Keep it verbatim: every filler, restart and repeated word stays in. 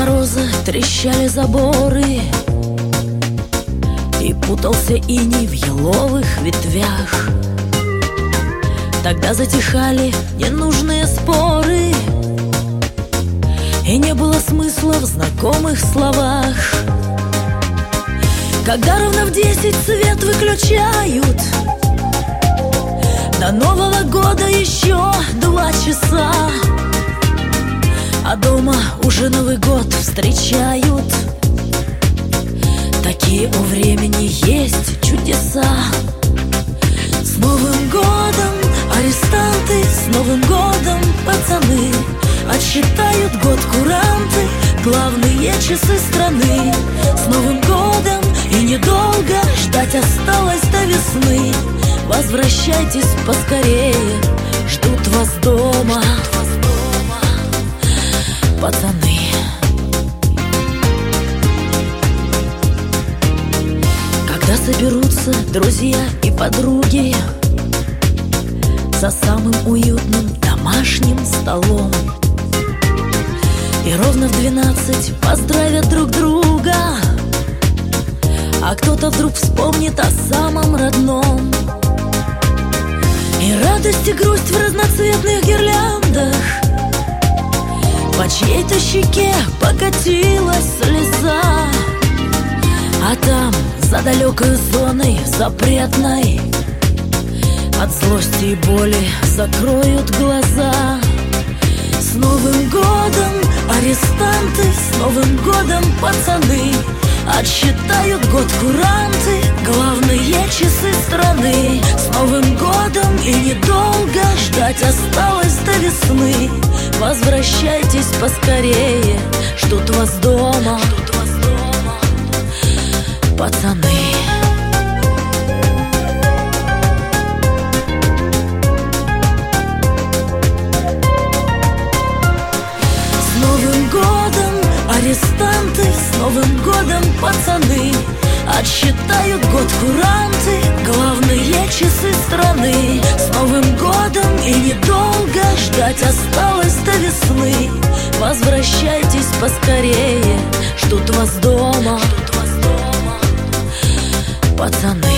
мороза трещали заборы, и путался иней в еловых ветвях. Тогда затихали ненужные споры, и не было смысла в знакомых словах. Когда ровно в десять свет выключают, до Нового года еще два часа, а дома уже Новый год встречают. Такие у времени есть чудеса. С Новым годом, арестанты, с Новым годом, пацаны, отсчитают год куранты, главные часы страны. С Новым годом, и недолго ждать осталось до весны. Возвращайтесь поскорее, ждут вас дома, пацаны. Когда соберутся друзья и подруги за самым уютным домашним столом, и ровно в двенадцать поздравят друг друга, а кто-то вдруг вспомнит о самом родном. И радость, и грусть в разноцветных гирляндах, по чьей-то щеке покатилась слеза, а там, за далекой зоной запретной, от злости и боли закроют глаза. С Новым годом, арестанты, с Новым годом, пацаны, отсчитают год куранты, главные часы страны. С Новым годом, и недолго ждать осталось до весны. Возвращайтесь поскорее, ждут вас дома, пацаны. С Новым годом, арестанты, с Новым годом, пацаны, отсчитают год куранты, главные часы страны. С Новым годом, и недолго ждать осталось до весны. Возвращайтесь поскорее, ждут вас дома, пацаны.